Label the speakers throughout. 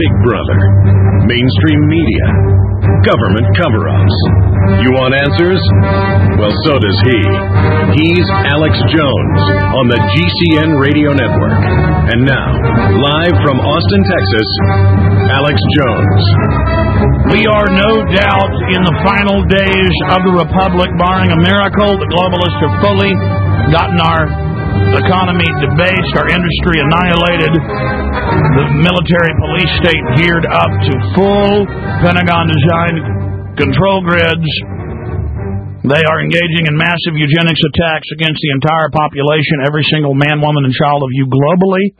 Speaker 1: Big Brother, mainstream media, government cover-ups. You want answers? Well, so does he. He's Alex Jones on the GCN Radio Network. And now, live from Austin, Texas, Alex Jones.
Speaker 2: We are no doubt in the final days of the Republic, barring a miracle. The globalists have fully gotten our economy debased, our industry annihilated, the military police state geared up to full Pentagon-designed control grids. They are engaging in massive eugenics attacks against the entire population, every single man, woman, and child of you globally.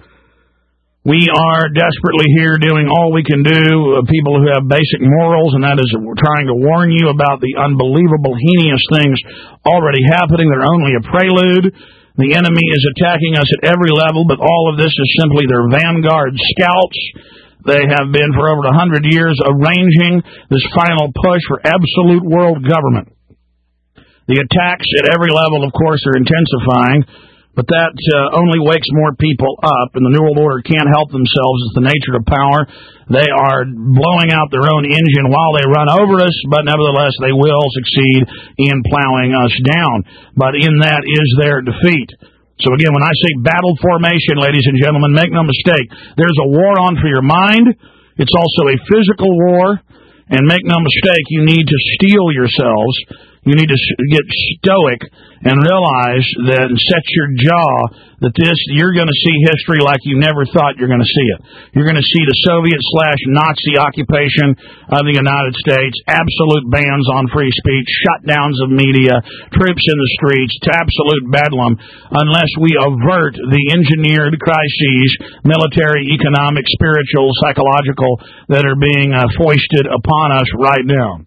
Speaker 2: We are desperately here doing all we can do, people who have basic morals, and that is we're trying to warn you about the unbelievable, heinous things already happening. They're only a prelude. The enemy is attacking us at every level, but all of this is simply their vanguard scouts. They have been for over 100 years arranging this final push for absolute world government. The attacks at every level, of course, are intensifying, but that only wakes more people up, and the New World Order can't help themselves. It's the nature of power. They are blowing out their own engine while they run over us, but nevertheless they will succeed in plowing us down. But in that is their defeat. So again, when I say battle formation, ladies and gentlemen, make no mistake, there's a war on for your mind. It's also a physical war, and make no mistake, you need to steel yourselves. You need to get stoic and realize that and set your jaw that you're going to see history like you never thought you're going to see it. You're going to see the Soviet/Nazi occupation of the United States, absolute bans on free speech, shutdowns of media, troops in the streets, to absolute bedlam, unless we avert the engineered crises, military, economic, spiritual, psychological, that are being foisted upon us right now.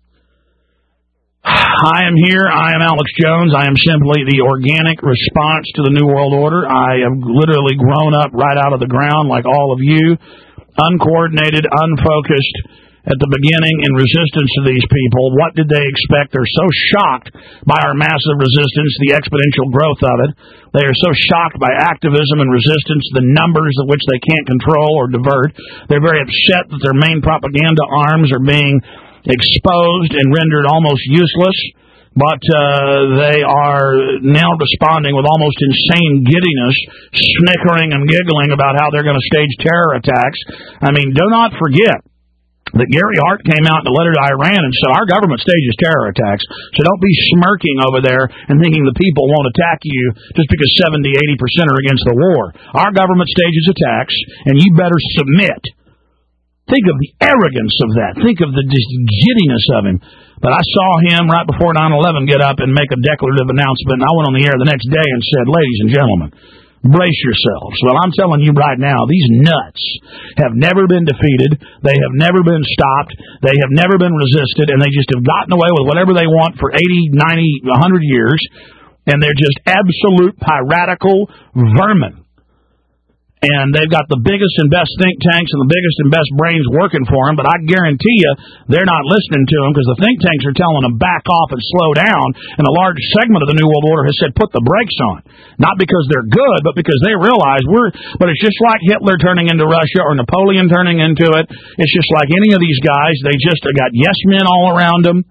Speaker 2: I am here. I am Alex Jones. I am simply the organic response to the New World Order. I have literally grown up right out of the ground like all of you, uncoordinated, unfocused at the beginning in resistance to these people. What did they expect? They're so shocked by our massive resistance, the exponential growth of it. They are so shocked by activism and resistance, the numbers of which they can't control or divert. They're very upset that their main propaganda arms are being exposed and rendered almost useless, but they are now responding with almost insane giddiness, snickering and giggling about how they're going to stage terror attacks. I mean, do not forget that Gary Hart came out in a letter to Iran and said, our government stages terror attacks, so don't be smirking over there and thinking the people won't attack you just because 70-80% are against the war. Our government stages attacks, and you better submit. Think of the arrogance of that. Think of the giddiness of him. But I saw him right before 9/11 get up and make a declarative announcement, and I went on the air the next day and said, ladies and gentlemen, brace yourselves. Well, I'm telling you right now, these nuts have never been defeated. They have never been stopped. They have never been resisted, and they just have gotten away with whatever they want for 80, 90, 100 years, and they're just absolute piratical vermin. And they've got the biggest and best think tanks and the biggest and best brains working for them, but I guarantee you they're not listening to them because the think tanks are telling them back off and slow down, and a large segment of the New World Order has said put the brakes on. Not because they're good, but because they realize but it's just like Hitler turning into Russia or Napoleon turning into it. It's just like any of these guys. They just got yes men all around them,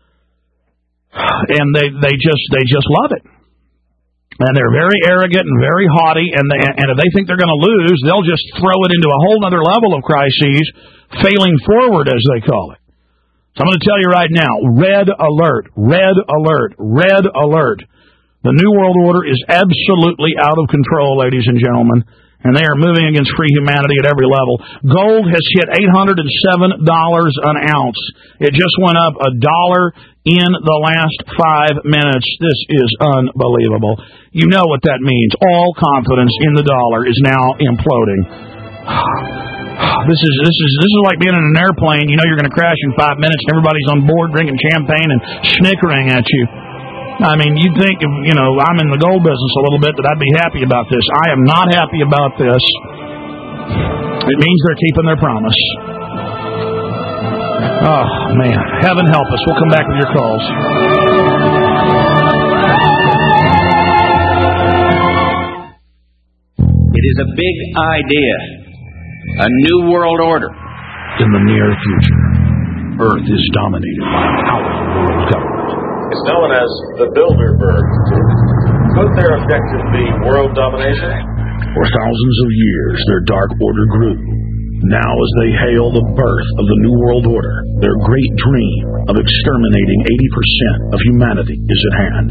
Speaker 2: and they just love it. And they're very arrogant and very haughty, and if they think they're going to lose, they'll just throw it into a whole other level of crises, failing forward, as they call it. So I'm going to tell you right now, red alert, red alert, red alert. The New World Order is absolutely out of control, ladies and gentlemen, and they are moving against free humanity at every level. Gold has hit $807 an ounce. It just went up $1 in the last 5 minutes. This is unbelievable. You know what that means. All confidence in the dollar is now imploding. This is like being in an airplane. You know you're going to crash in 5 minutes, and everybody's on board drinking champagne and snickering at you. I mean, you'd think, I'm in the gold business a little bit, that I'd be happy about this. I am not happy about this. It means they're keeping their promise. Oh, man. Heaven help us. We'll come back with your calls.
Speaker 3: It is a big idea. A new world order.
Speaker 2: In the near future, Earth is dominated by a powerful world government.
Speaker 3: It's known as the Bilderberg Group. Could their objective be world domination?
Speaker 2: For thousands of years, their dark order grew. Now, as they hail the birth of the New World Order, their great dream of exterminating 80% of humanity is at hand.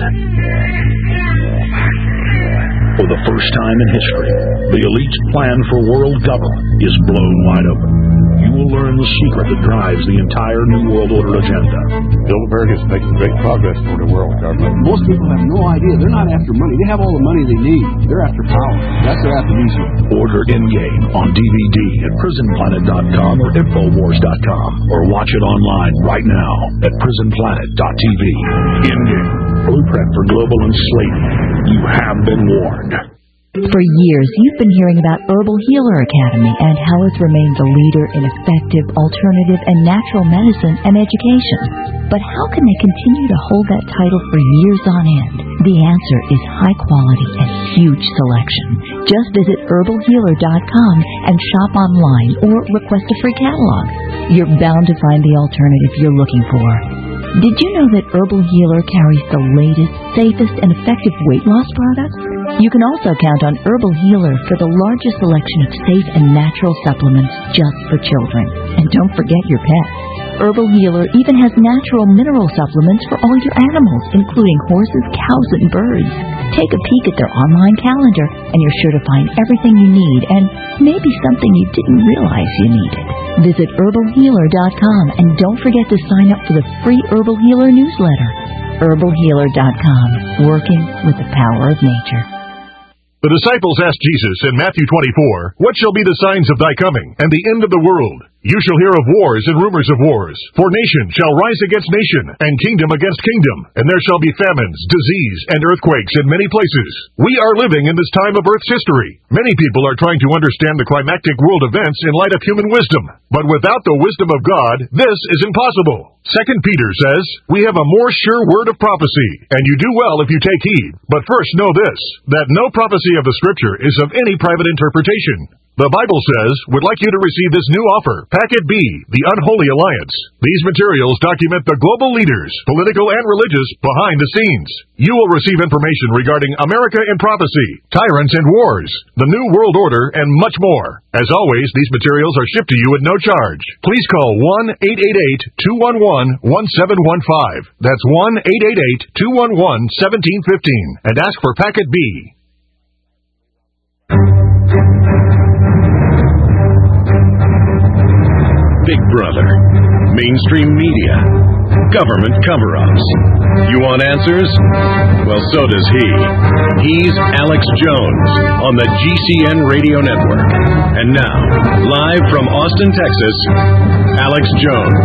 Speaker 2: For the first time in history, the elite's plan for world government is blown wide open. You will learn the secret that drives the entire New World Order agenda.
Speaker 4: Bilderberg is making great progress toward a world government.
Speaker 5: Most people have no idea. They're not after money. They have all the money they need. They're after power. That's their aphrodisiac.
Speaker 2: Order Endgame on DVD at prisonplanet.com or Infowars.com, or watch it online right now at prisonplanet.tv. Endgame, blueprint for global enslavement. You have been warned.
Speaker 6: For years, you've been hearing about Herbal Healer Academy and how it's remained the leader in effective, alternative, and natural medicine and education. But how can they continue to hold that title for years on end? The answer is high quality and huge selection. Just visit herbalhealer.com and shop online or request a free catalog. You're bound to find the alternative you're looking for. Did you know that Herbal Healer carries the latest, safest, and effective weight loss products? You can also count on Herbal Healer for the largest selection of safe and natural supplements just for children. And don't forget your pets. Herbal Healer even has natural mineral supplements for all your animals, including horses, cows, and birds. Take a peek at their online calendar, and you're sure to find everything you need, and maybe something you didn't realize you needed. Visit herbalhealer.com, and don't forget to sign up for the free Herbal Healer newsletter. herbalhealer.com, working with the power of nature.
Speaker 1: The disciples asked Jesus in Matthew 24, "What shall be the signs of thy coming, and the end of the world? You shall hear of wars and rumors of wars. For nation shall rise against nation, and kingdom against kingdom, and there shall be famines, disease, and earthquakes in many places." We are living in this time of Earth's history. Many people are trying to understand the climactic world events in light of human wisdom. But without the wisdom of God, this is impossible. 2 Peter says, "We have a more sure word of prophecy, and you do well if you take heed. But first know this, that no prophecy of the Scripture is of any private interpretation." The Bible says, "Would like you to receive this new offer, Packet B, the Unholy Alliance." These materials document the global leaders, political and religious, behind the scenes. You will receive information regarding America in prophecy, tyrants and wars, the New World Order, and much more. As always, these materials are shipped to you at no charge. Please call 1-888-211-1715. That's 1-888-211-1715, and ask for Packet B. Big Brother, mainstream media, government cover-ups. You want answers? Well, so does he. He's Alex Jones on the GCN Radio Network. And now, live from Austin, Texas, Alex Jones.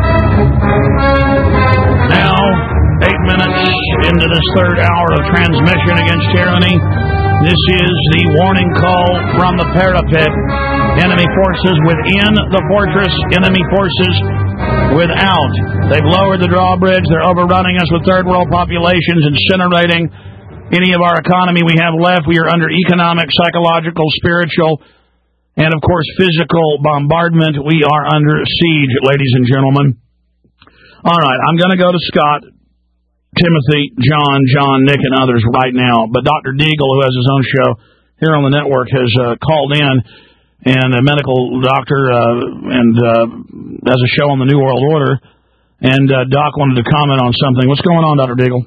Speaker 2: Now, 8 minutes into this third hour of transmission against tyranny, this is the warning call from the parapet. Enemy forces within the fortress, enemy forces without. They've lowered the drawbridge. They're overrunning us with third world populations, incinerating any of our economy we have left. We are under economic, psychological, spiritual, and, of course, physical bombardment. We are under siege, ladies and gentlemen. All right, I'm going to go to Scott, Timothy, John, Nick, and others right now. But Dr. Deagle, who has his own show here on the network, has called in, and a medical doctor, and has a show on the New World Order. And Doc wanted to comment on something. What's going on, Dr. Deagle?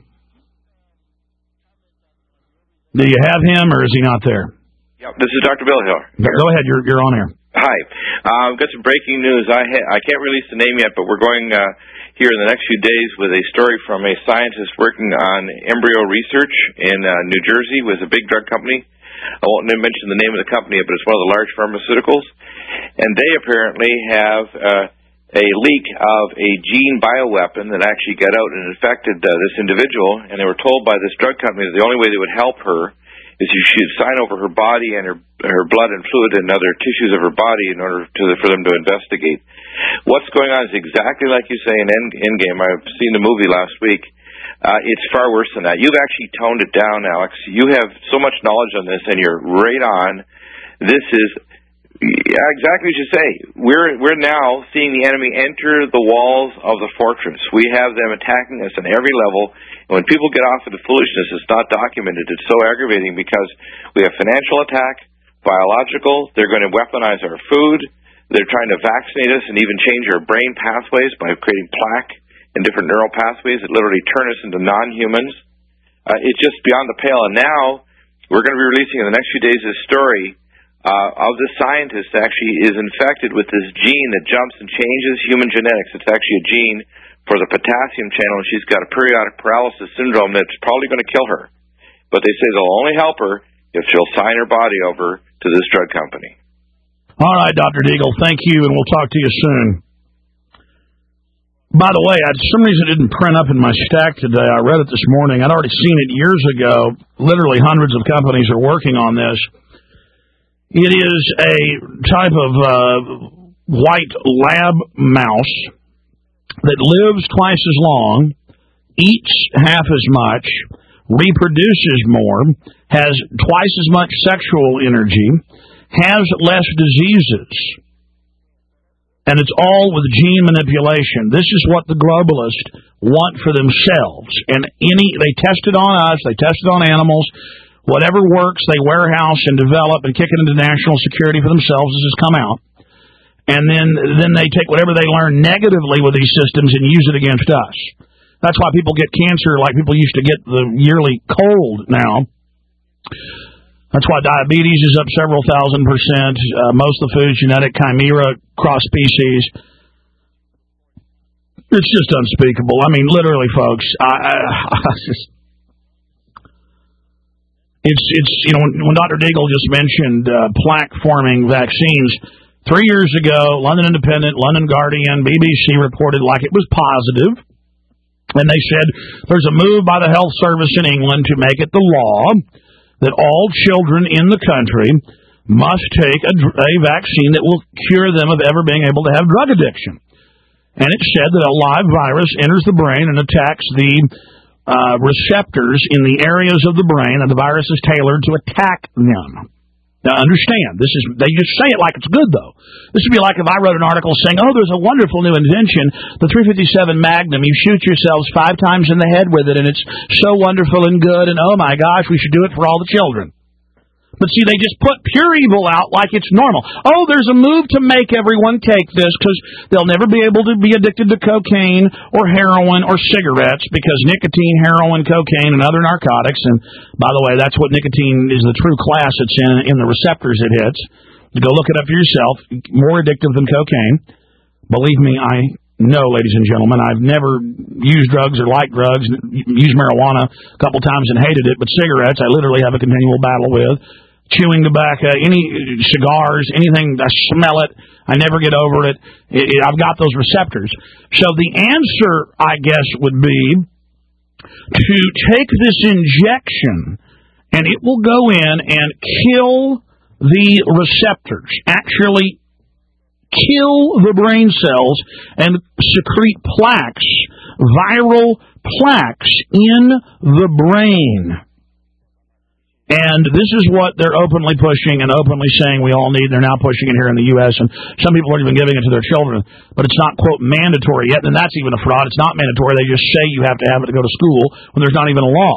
Speaker 2: Do you have him, or is he not there?
Speaker 7: Yep, this is Dr. Bill Hill.
Speaker 2: Go ahead, you're on air.
Speaker 7: Hi. I've got some breaking news. I can't release the name yet, but we're going here in the next few days with a story from a scientist working on embryo research in New Jersey with a big drug company. I won't mention the name of the company, but it's one of the large pharmaceuticals. And they apparently have a leak of a gene bioweapon that actually got out and infected this individual. And they were told by this drug company that the only way they would help her is if she would sign over her body and her blood and fluid and other tissues of her body in order for them to investigate. What's going on is exactly like you say in Endgame. I've seen the movie last week. It's far worse than that. You've actually toned it down, Alex. You have so much knowledge on this, and you're right on. This is, Yeah, exactly as you say. We're now seeing the enemy enter the walls of the fortress. We have them attacking us on every level. And when people get off of the foolishness, it's not documented. It's so aggravating because we have financial attack, biological. They're going to weaponize our food. They're trying to vaccinate us and even change our brain pathways by creating plaque and different neural pathways that literally turn us into non-humans. It's just beyond the pale. And now we're going to be releasing in the next few days this story of the scientist actually is infected with this gene that jumps and changes human genetics. It's actually a gene for the potassium channel, and she's got a periodic paralysis syndrome that's probably going to kill her. But they say they'll only help her if she'll sign her body over to this drug company.
Speaker 2: All right, Dr. Deagle, thank you, and we'll talk to you soon. By the way, for some reason it didn't print up in my stack today. I read it this morning. I'd already seen it years ago. Literally hundreds of companies are working on this. It is a type of white lab mouse that lives twice as long, eats half as much, reproduces more, has twice as much sexual energy, has less diseases. And it's all with gene manipulation. This is what the globalists want for themselves. And they test it on us, they test it on animals. Whatever works, they warehouse and develop and kick it into national security for themselves as it's come out. And then they take whatever they learn negatively with these systems and use it against us. That's why people get cancer like people used to get the yearly cold now. That's why diabetes is up several thousand %. Most of the food's genetic chimera cross-species. It's just unspeakable. I mean, literally, folks, when Dr. Deagle just mentioned plaque-forming vaccines, 3 years ago, London Independent, London Guardian, BBC reported like it was positive, and they said there's a move by the health service in England to make it the law that all children in the country must take a vaccine that will cure them of ever being able to have drug addiction. And it said that a live virus enters the brain and attacks the receptors in the areas of the brain, and the virus is tailored to attack them. Now, understand, they just say it like it's good, though. This would be like if I wrote an article saying, there's a wonderful new invention, the .357 Magnum. You shoot yourselves 5 times in the head with it, and it's so wonderful and good, and oh, my gosh, we should do it for all the children. But see, they just put pure evil out like it's normal. There's a move to make everyone take this because they'll never be able to be addicted to cocaine or heroin or cigarettes because nicotine, heroin, cocaine, and other narcotics, and by the way, that's what nicotine is, the true class it's in the receptors it hits. Go look it up for yourself. More addictive than cocaine. Believe me, I know, ladies and gentlemen, I've never used drugs or liked drugs, used marijuana a couple times and hated it, but cigarettes I literally have a continual battle with. Chewing tobacco, any cigars, anything, I smell it, I never get over it. I've got those receptors. So the answer, I guess, would be to take this injection, and it will go in and kill the receptors, actually kill the brain cells and secrete plaques, viral plaques in the brain. And this is what they're openly pushing and openly saying we all need. They're now pushing it here in the U.S., and some people are even giving it to their children. But it's not, quote, mandatory yet, and that's even a fraud. It's not mandatory. They just say you have to have it to go to school when there's not even a law.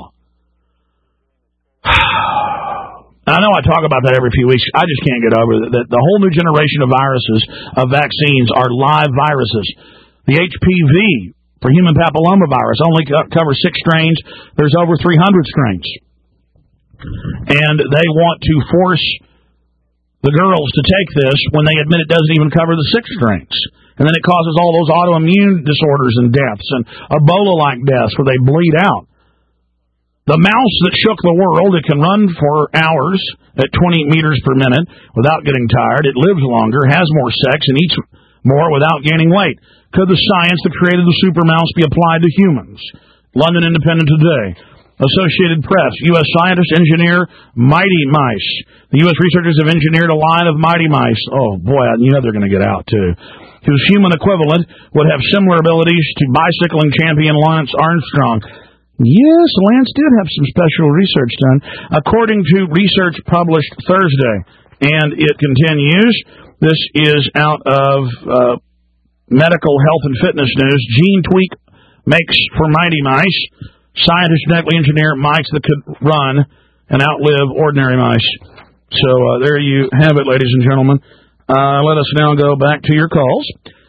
Speaker 2: I know I talk about that every few weeks. I just can't get over that. The whole new generation of viruses, of vaccines, are live viruses. The HPV, for human papillomavirus, only covers 6 strains. There's over 300 strains. And they want to force the girls to take this when they admit it doesn't even cover the 6 strains. And then it causes all those autoimmune disorders and deaths and Ebola-like deaths where they bleed out. The mouse that shook the world, it can run for hours at 20 meters per minute without getting tired. It lives longer, has more sex, and eats more without gaining weight. Could the science that created the super mouse be applied to humans? London Independent today. Associated Press, U.S. scientists engineer mighty mice. The U.S. researchers have engineered a line of mighty mice. Oh, boy, you know they're going to get out, too. Whose human equivalent would have similar abilities to bicycling champion Lance Armstrong. Yes, Lance did have some special research done. According to research published Thursday, And it continues. This is out of Medical Health and Fitness News. Gene tweak makes for mighty mice. Scientists genetically engineer mice that could run and outlive ordinary mice. So there you have it, ladies and gentlemen. Let us now go back to your calls.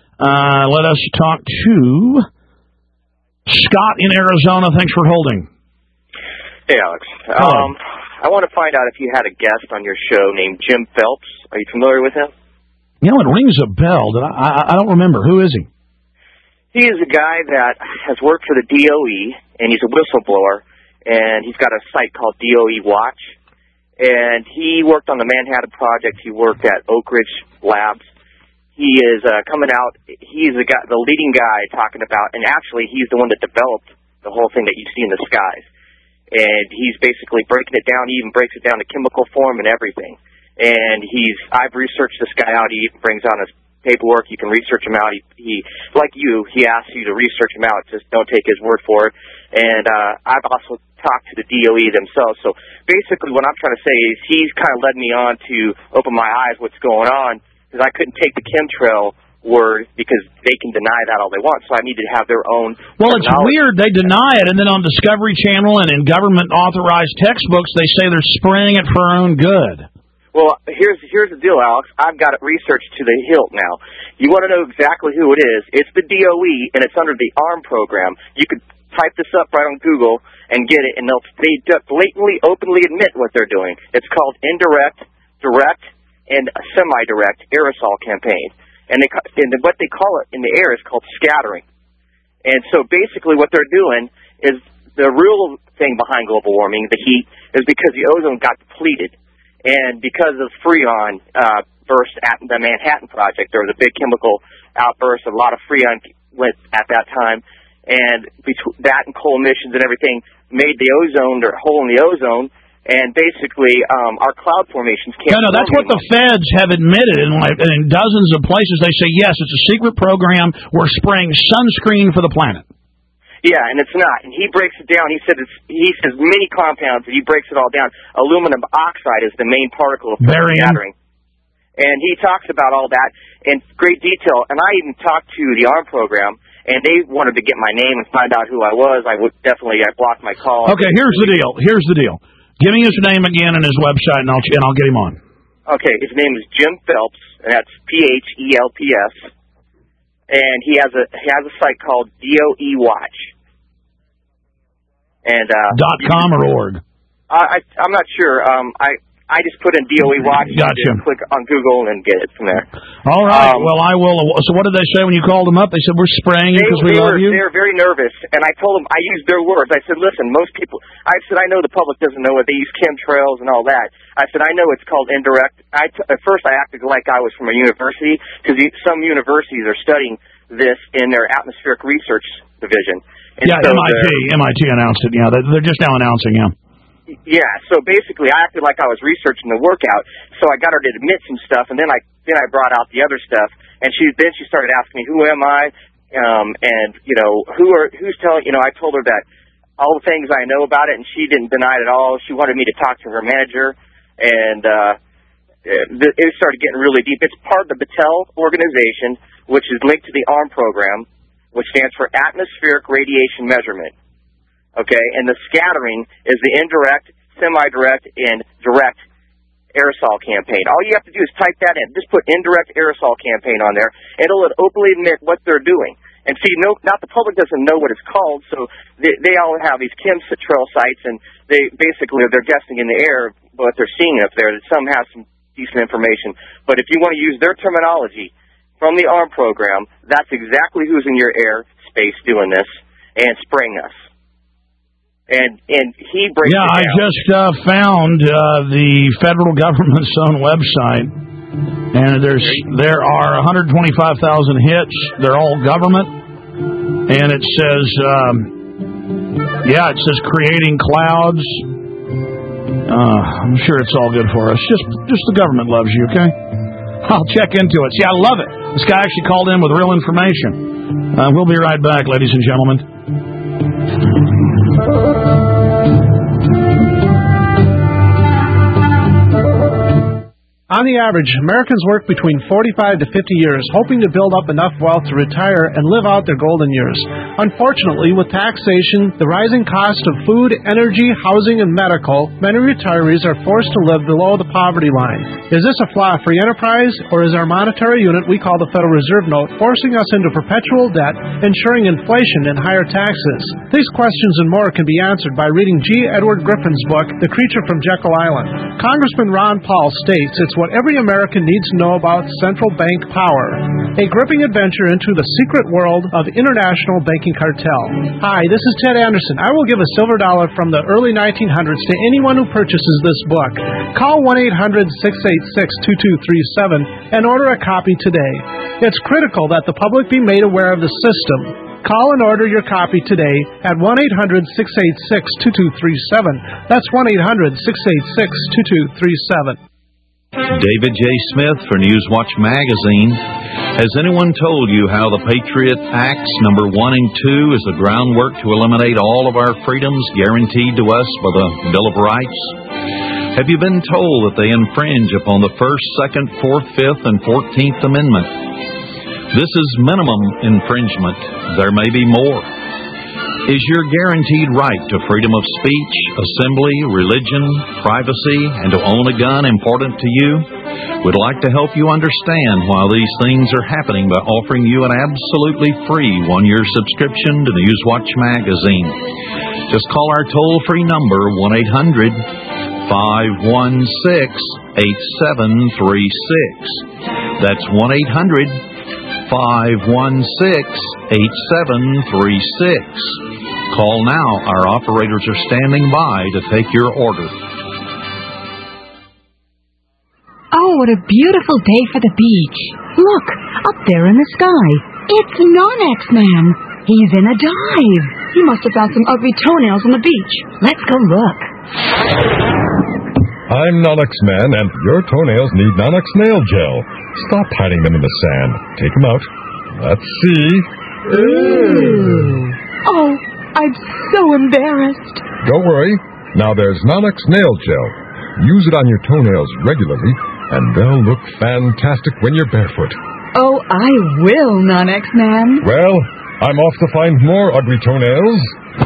Speaker 2: Let us talk to Scott in Arizona. Thanks for holding.
Speaker 8: Hey, Alex. I want to find out if you had a guest on your show named Jim Phelps. Are you familiar with him?
Speaker 2: You know, it rings a bell. I don't remember. Who is he?
Speaker 8: He is a guy that has worked for the DOE, and he's a whistleblower, and he's got a site called DOE Watch. And he worked on the Manhattan Project. He worked at Oak Ridge Labs. He is coming out. He's the leading guy talking about, and actually he's the one that developed the whole thing that you see in the skies. And he's basically breaking it down. He even breaks it down to chemical form and everything. And I've researched this guy out. He even brings on his paperwork. You can research him out. He like you, he asks you to research him out. Just don't take his word for it. And I've also talked to the DOE themselves. So basically what I'm trying to say is he's kind of led me on to open my eyes what's going on, because I couldn't take the chemtrail word because they can deny that all they want. So I need to have their own.
Speaker 2: Well, it's weird. They deny it, and then on Discovery Channel and in government-authorized textbooks, they say they're spraying it for our own good.
Speaker 8: Well, here's the deal, Alex. I've got it researched to the hilt now. You want to know exactly who it is? It's the DOE, and it's under the ARM program. You could type this up right on Google and get it, and they blatantly, openly admit what they're doing. It's called indirect, direct, and semi-direct aerosol campaign. And what they call it in the air is called scattering. And so basically what they're doing is the real thing behind global warming, the heat, is because the ozone got depleted. And because of Freon burst at the Manhattan Project, there was a big chemical outburst. A lot of Freon went at that time. And between that and coal emissions and everything made the ozone, or hole in the ozone, and basically our cloud formations can't.
Speaker 2: No, that's what the feds have admitted in dozens of places. They say, yes, it's a secret program. We're spraying sunscreen for the planet.
Speaker 8: Yeah, and it's not. And he breaks it down. He says many compounds, and he breaks it all down. Aluminum oxide is the main particle of scattering. And he talks about all that in great detail. And I even talked to the ARM program, and they wanted to get my name and find out who I was. I blocked my call.
Speaker 2: Okay, here's the deal. Give me his name again and his website, and I'll get him on.
Speaker 8: Okay, his name is Jim Phelps, and that's PHELPS. And he has a site called DOE Watch. And
Speaker 2: .com or org?
Speaker 8: I'm not sure. I just put in DOE Watch.
Speaker 2: Gotcha.
Speaker 8: And click on Google and get it from there.
Speaker 2: All right. Well, I will. So what did they say when you called them up? They said, we're spraying you because we love you?
Speaker 8: They were very nervous. And I told them, I used their words. I said, listen, most people, I know the public doesn't know it. They use chemtrails and all that. I said, I know it's called indirect. At first I acted like I was from a university, because some universities are studying this in their atmospheric research division. And
Speaker 2: yeah, so MIT announced it. Yeah, they're just now announcing, yeah.
Speaker 8: Yeah, so basically I acted like I was researching the workout, so I got her to admit some stuff, and then I brought out the other stuff, and she started asking me, who am I, and, who's telling, I told her that all the things I know about it, and she didn't deny it at all. She wanted me to talk to her manager, and it started getting really deep. It's part of the Battelle organization, which is linked to the ARM program, which stands for Atmospheric Radiation Measurement. Okay, and the scattering is the indirect, semi-direct, and direct aerosol campaign. All you have to do is type that in. Just put indirect aerosol campaign on there. It'll openly admit what they're doing. And see, not the public doesn't know what it's called, so they all have these chemtrail sites, and they're guessing in the air what they're seeing up there. That some have some decent information. But if you want to use their terminology from the ARM program, that's exactly who's in your airspace doing this and spraying us. And he breaks it down.
Speaker 2: I just found the federal government's own website, and there are 125,000 hits. They're all government, and it says, it says creating clouds. I'm sure it's all good for us. Just the government loves you, okay? I'll check into it. See, I love it. This guy actually called in with real information. We'll be right back, ladies and gentlemen.
Speaker 9: On the average, Americans work between 45 to 50 years, hoping to build up enough wealth to retire and live out their golden years. Unfortunately, with taxation, the rising cost of food, energy, housing, and medical, many retirees are forced to live below the poverty line. Is this a flaw free enterprise, or is our monetary unit we call the Federal Reserve Note forcing us into perpetual debt, ensuring inflation and higher taxes? These questions and more can be answered by reading G. Edward Griffin's book, The Creature from Jekyll Island. Congressman Ron Paul states it's what every American needs to know about central bank power. A gripping adventure into the secret world of international banking cartel. Hi, this is Ted Anderson. I will give a silver dollar from the early 1900s to anyone who purchases this book. Call 1-800-686-2237 and order a copy today. It's critical that the public be made aware of the system. Call and order your copy today at 1-800-686-2237. That's 1-800-686-2237.
Speaker 10: David J. Smith for Newswatch Magazine. Has anyone told you how the Patriot Acts number 1 and 2 is the groundwork to eliminate all of our freedoms guaranteed to us by the Bill of Rights? Have you been told that they infringe upon the 1st, 2nd, 4th, 5th, and 14th Amendment? This is minimum infringement. There may be more. Is your guaranteed right to freedom of speech, assembly, religion, privacy, and to own a gun important to you? We'd like to help you understand why these things are happening by offering you an absolutely free 1-year subscription to Newswatch Magazine. Just call our toll-free number, 1-800-516-8736. That's 1-800-516-8736. Call now. Our operators are standing by to take your order.
Speaker 11: Oh, what a beautiful day for the beach. Look, up there in the sky. It's Non-X Man. He's in a dive. He must have found some ugly toenails on the beach. Let's go look.
Speaker 12: I'm Non-X Man, and your toenails need Non-X Nail Gel. Stop hiding them in the sand. Take them out. Let's see.
Speaker 11: Ooh. Oh, I'm so embarrassed.
Speaker 12: Don't worry. Now there's Non-X Nail Gel. Use it on your toenails regularly, and they'll look fantastic when you're barefoot.
Speaker 11: Oh, I will, Non-X Man.
Speaker 12: Well, I'm off to find more ugly toenails.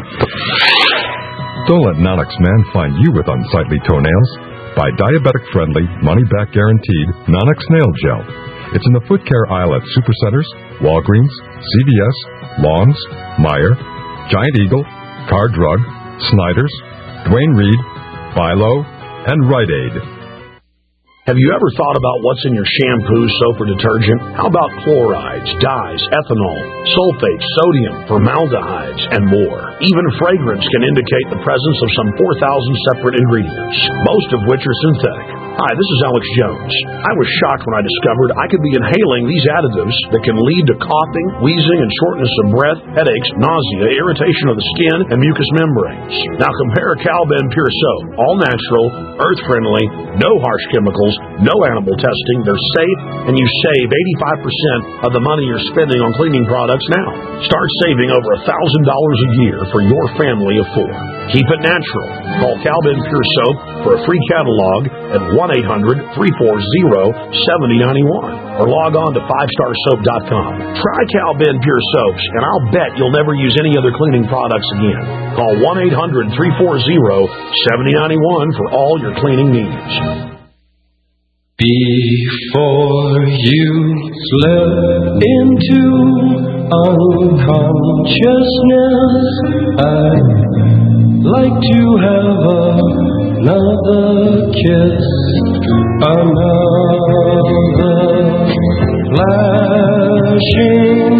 Speaker 12: Don't let Non-X Man find you with unsightly toenails. Buy diabetic-friendly, money-back guaranteed Non-X Nail Gel. It's in the foot care aisle at Supercenters, Walgreens, CVS, Lawns, Meijer, Giant Eagle, Car Drug, Snyder's, Dwayne Reed, Philo, and Rite Aid.
Speaker 13: Have you ever thought about what's in your shampoo, soap, or detergent? How about chlorides, dyes, ethanol, sulfates, sodium, formaldehydes, and more? Even fragrance can indicate the presence of some 4,000 separate ingredients, most of which are synthetic. Hi, this is Alex Jones. I was shocked when I discovered I could be inhaling these additives that can lead to coughing, wheezing, and shortness of breath, headaches, nausea, irritation of the skin, and mucous membranes. Now compare Cal-Ben Pure Soap. All natural, earth-friendly, no harsh chemicals, no animal testing. They're safe, and you save 85% of the money you're spending on cleaning products now. Start saving over $1,000 a year for your family of 4. Keep it natural. Call Cal-Ben Pure Soap for a free catalog at 1-800-340-7091 or log on to 5starsoap.com. Try Cal-Ben Pure Soaps, and I'll bet you'll never use any other cleaning products again. Call 1-800-340-7091 for all your cleaning needs.
Speaker 14: Before you slip into unconsciousness, I'd like to have another kiss, another flashing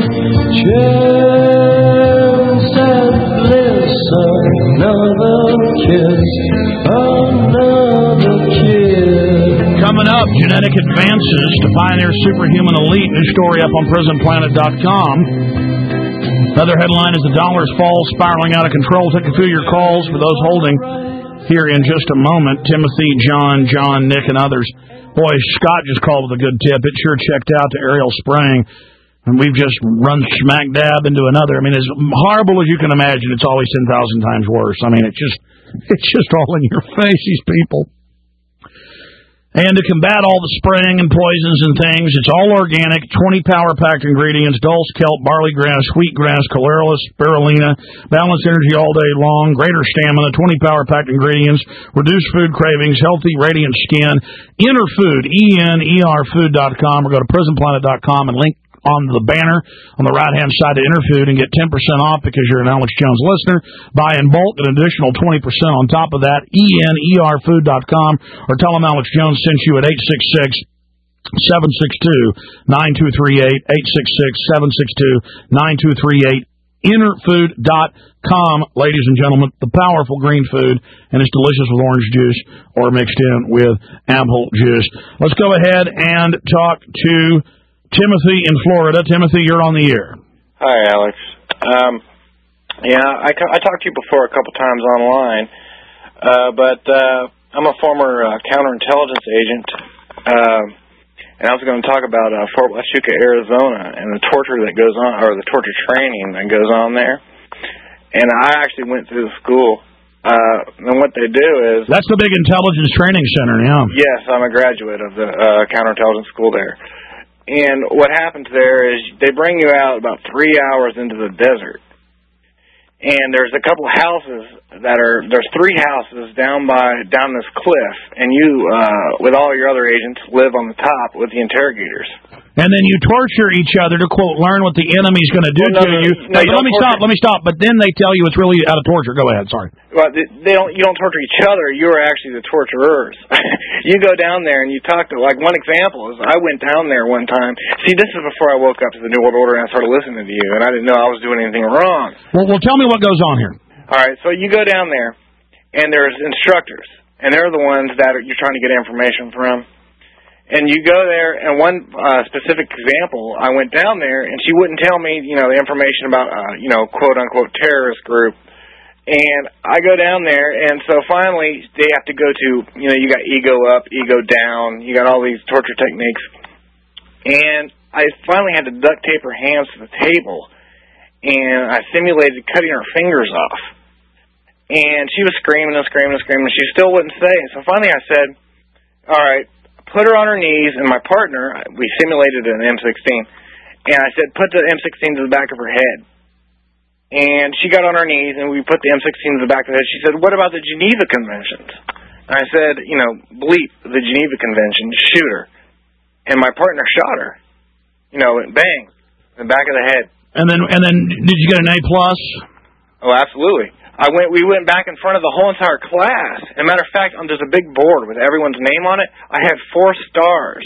Speaker 14: chance at bliss, another kiss, another kiss.
Speaker 2: Coming up, genetic advances to pioneer superhuman elite. New story up on PrisonPlanet.com. Another headline is the dollar's fall, spiraling out of control. Take a few of your calls for those holding here in just a moment. Timothy, John, Nick, and others. Boy, Scott just called with a good tip. It sure checked out to aerial spraying. And we've just run smack dab into another. I mean, as horrible as you can imagine, it's always 10,000 times worse. I mean, it's just all in your face, these people. And to combat all the spraying and poisons and things, it's all organic, 20 power-packed ingredients, dulse, kelp, barley grass, wheatgrass, chlorella, spirulina, balanced energy all day long, greater stamina, 20 power-packed ingredients, reduced food cravings, healthy, radiant skin. Enter Food, ENERfood.com, or go to prisonplanet.com and link on the banner on the right-hand side to Enter Food and get 10% off because you're an Alex Jones listener. Buy in bulk, an additional 20% on top of that. ENERfood.com, or tell them Alex Jones sent you at 866-762-9238, 866-762-9238. Enterfood.com, ladies and gentlemen, the powerful green food, and it's delicious with orange juice or mixed in with apple juice. Let's go ahead and talk to Timothy in Florida. Timothy, you're on the air.
Speaker 15: Hi, Alex. I talked to you before a couple times online, but I'm a former counterintelligence agent, and I was going to talk about Fort Huachuca, Arizona, and the torture that goes on, or the torture training that goes on there. And I actually went through the school. And what they do is... That's the big intelligence training center, yeah. Yes, I'm a graduate of the counterintelligence school there. And what happens there is they bring you out about 3 hours into the desert. And there's a couple houses there's 3 houses down this cliff, and you, with all your other agents, live on the top with the interrogators. And then you torture each other to, quote, learn what the enemy's going to do to you. Let me stop. But then they tell you it's really out of torture. Go ahead, sorry. Well, you don't torture each other. You're actually the torturers. You go down there and you talk to, like, one example is I went down there one time. See, this is before I woke up to the New World Order and I started listening to you, and I didn't know I was doing anything wrong. Well, tell me what goes on here. All right, so you go down there, and there's instructors, and they're the ones that you're trying to get information from. And you go there, and one specific example, I went down there, and she wouldn't tell me, the information about, quote-unquote terrorist group. And I go down there, and so finally they have to go to, you got ego up, ego down, you got all these torture techniques. And I finally had to duct tape her hands to the table, and I simulated cutting her fingers off. And she was screaming and screaming and screaming, and she still wouldn't say it. So finally I said, all right, put her on her knees, and my partner, we simulated an M16, and I said, put the M16 to the back of her head. And she got on her knees, and we put the M16 to the back of her head. She said, what about the Geneva Conventions? And I said, bleep the Geneva Convention, shoot her. And my partner shot her. Bang, in the back of the head. And then did you get an A+? Oh, absolutely. We went back in front of the whole entire class. As a matter of fact, there's a big board with everyone's name on it. I had 4 stars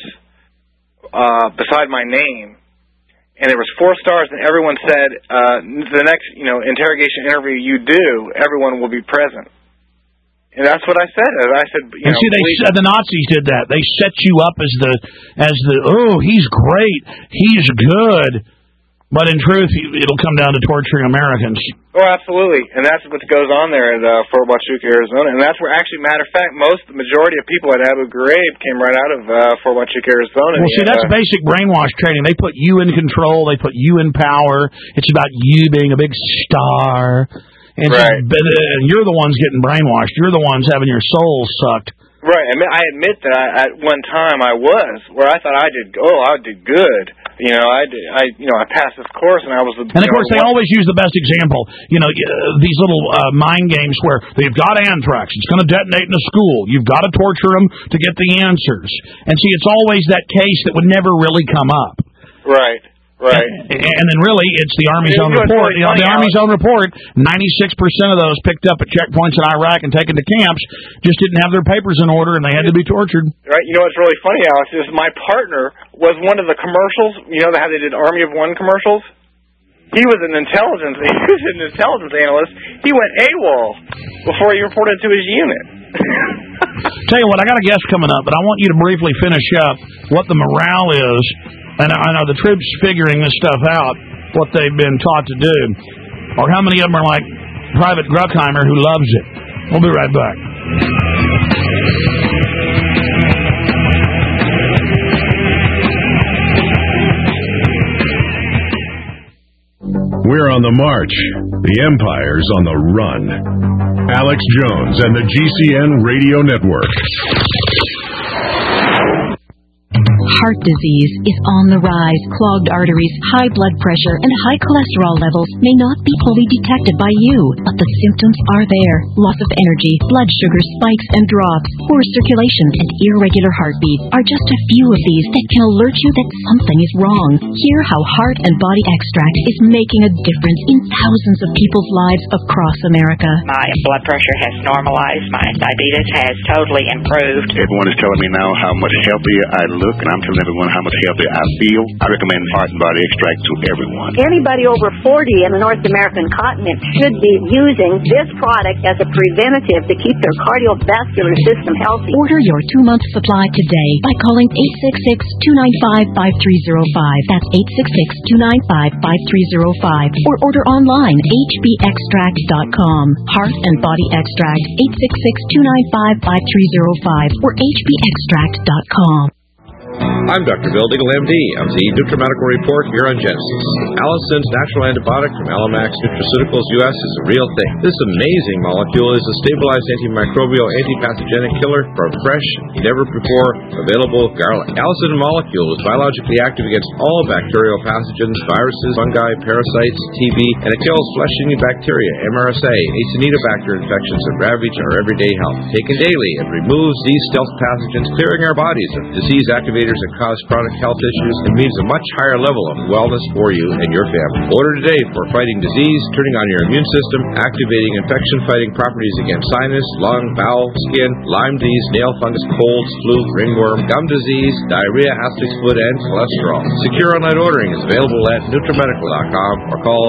Speaker 15: beside my name. And there was 4 stars, and everyone said, the next, interrogation interview you do, everyone will be present. And that's what I said. I said, the Nazis did that. They set you up as the oh, he's great, he's good. But in truth, it'll come down to torturing Americans. Oh, absolutely. And that's what goes on there at Fort Huachuca, Arizona. And that's where, actually, matter of fact, the majority of people at Abu Ghraib came right out of Fort Huachuca, Arizona. Well, see, that's basic brainwash training. They put you in control. They put you in power. It's about you being a big star. And right. You're the ones getting brainwashed. You're the ones having your soul sucked. Right. I admit that at one time I was, where I thought I did good. I passed this course, and I was the... And, of course, they always use the best example. These little mind games where they've got anthrax. It's going to detonate in a school. You've got to torture them to get the answers. And, see, it's always that case that would never really come up. Right. Right. And then really, it's the Army's own report. The Army's own report, 96% of those picked up at checkpoints in Iraq and taken to camps just didn't have their papers in order, and they had to be tortured. Right. You know what's really funny, Alex, is my partner was one of the commercials. How they did Army of One commercials? He was an intelligence analyst. He went AWOL before he reported to his unit. Tell you what, I got a guest coming up, but I want you to briefly finish up what the morale is. And I know the troops figuring this stuff out, what they've been taught to do, or how many of them are like Private Bruckheimer who loves it. We'll be right back.
Speaker 1: We're on the march. The Empire's on the run. Alex Jones and the GCN Radio Network.
Speaker 11: heart disease is on the rise. Clogged arteries, high blood pressure, and high cholesterol levels may not be fully detected by you, but the symptoms are there. Loss of energy, blood sugar spikes and drops, poor circulation, and irregular heartbeat are just a few of these that can alert you that something is wrong. Hear how Heart and Body Extract is making a difference in thousands of people's lives across America.
Speaker 16: My blood pressure has normalized. My diabetes has totally improved.
Speaker 17: Everyone is telling me now how much healthier I look, and I'm telling everyone how much healthier I feel. I recommend Heart and Body Extract to everyone.
Speaker 18: Anybody over 40 in the North American continent should be using this product as a preventative to keep their cardiovascular system healthy.
Speaker 11: Order your 2-month supply today by calling 866-295-5305. That's 866-295-5305. Or order online, hbextract.com. Heart and Body Extract, 866-295-5305 or hbextract.com.
Speaker 19: I'm Dr. Bill Deagle, MD. I'm the NutriMedical Report here on Genesis. Allison's natural antibiotic from Alamax Nutraceuticals US is a real thing. This amazing molecule is a stabilized antimicrobial antipathogenic killer from fresh, never before available garlic. Allison molecule is biologically active against all bacterial pathogens, viruses, fungi, parasites, TB, and it kills flesh-eating bacteria, MRSA, Acinetobacter infections that ravage our everyday health. Taken daily, it removes these stealth pathogens, clearing our bodies of disease activators that cause chronic health issues and means a much higher level of wellness for you and your family. Order today for fighting disease, turning on your immune system, activating infection-fighting properties against sinus, lung, bowel, skin, Lyme disease, nail fungus, colds, flu, ringworm, gum disease, diarrhea, asphyx foot, and cholesterol. Secure online ordering is available at NutriMedical.com or call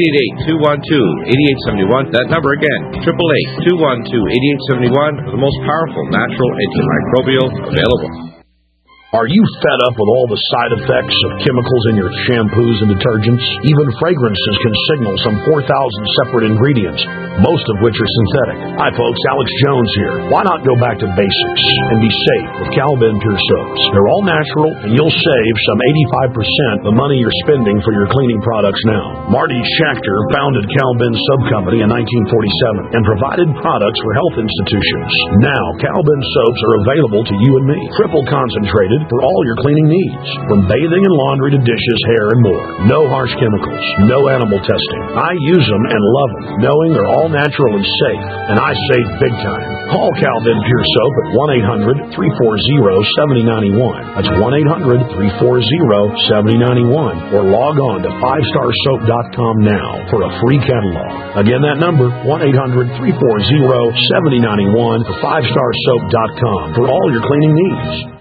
Speaker 19: 888-212-8871. That number again, 888-212-8871 for the most powerful natural antimicrobial available.
Speaker 13: Are you fed up with all the side effects of chemicals in your shampoos and detergents? Even fragrances can signal some 4,000 separate ingredients, most of which are synthetic. Hi folks, Alex Jones here. Why not go back to basics and be safe with Cal-Ben Pure Soaps? They're all natural, and you'll save some 85% the money you're spending for your cleaning products now. Marty Schachter founded Cal-Ben Soap Company in 1947 and provided products for health institutions. Now, Cal-Ben soaps are available to you and me, triple concentrated for all your cleaning needs, from bathing and laundry to dishes, hair, and more. No harsh chemicals, no animal testing. I use them and love them, knowing they're all natural and safe, and I save big time. Call Cal-Ben Pure Soap at 1-800-340-7091. That's 1-800-340-7091. Or log on to 5starsoap.com now for a free catalog. Again, that number, 1-800-340-7091 for 5starsoap.com for all your cleaning needs.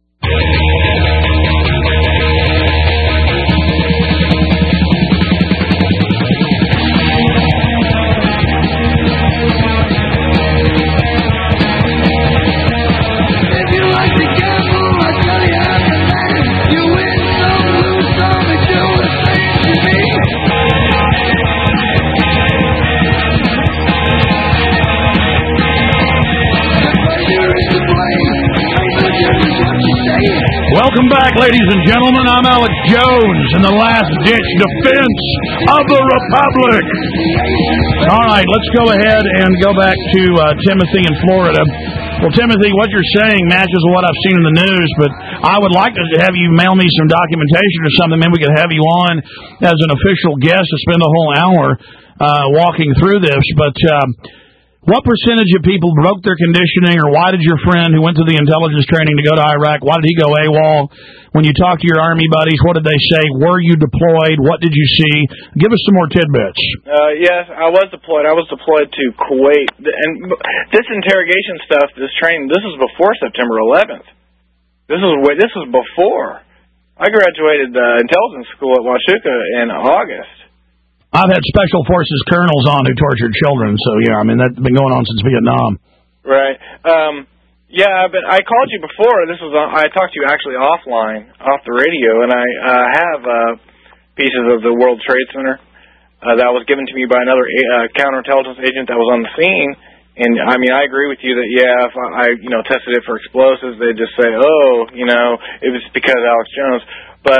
Speaker 2: Welcome back, ladies and gentlemen. I'm Alex Jones in the last-ditch defense of the Republic. All right, let's go ahead and go back to Timothy in Florida. Well, Timothy, what you're saying matches what I've seen in the news, but I would like to have you mail me some documentation or something. Maybe we could have you on as an official guest to spend a whole hour walking through this. But what percentage of people broke their conditioning, or why did your friend who went to the intelligence training to go to Iraq, why did he go AWOL? When you talk to your Army buddies, what did they say? Were you deployed? What did you see? Give us some more tidbits.
Speaker 15: Yes, I was deployed. I was deployed to Kuwait. And this interrogation stuff, this training, this is before September 11th. This is before. I graduated intelligence school at Huachuca in August.
Speaker 2: I've had Special Forces colonels on who tortured children, so yeah, I mean, that's been going on since Vietnam.
Speaker 15: Right. Yeah, but I called you before. I talked to you actually offline, off the radio, and I have pieces of the World Trade Center that was given to me by another counterintelligence agent that was on the scene. And I mean, I agree with you that if I tested it for explosives, they'd just say, it was because Alex Jones. But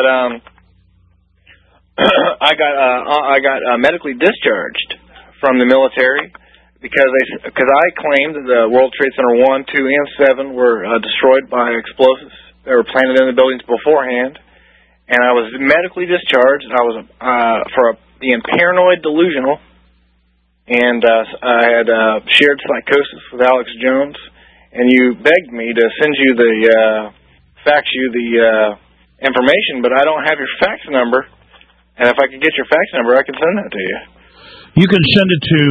Speaker 15: I got medically discharged from the military because I claimed that the World Trade Center 1, 2, and 7 were destroyed by explosives that were planted in the buildings beforehand. And I was medically discharged. I was being paranoid delusional, and I had shared psychosis with Alex Jones. And you begged me to send you fax you the information, but I don't have your fax number. And if I could get your fax number, I can send that to you.
Speaker 2: You can send it to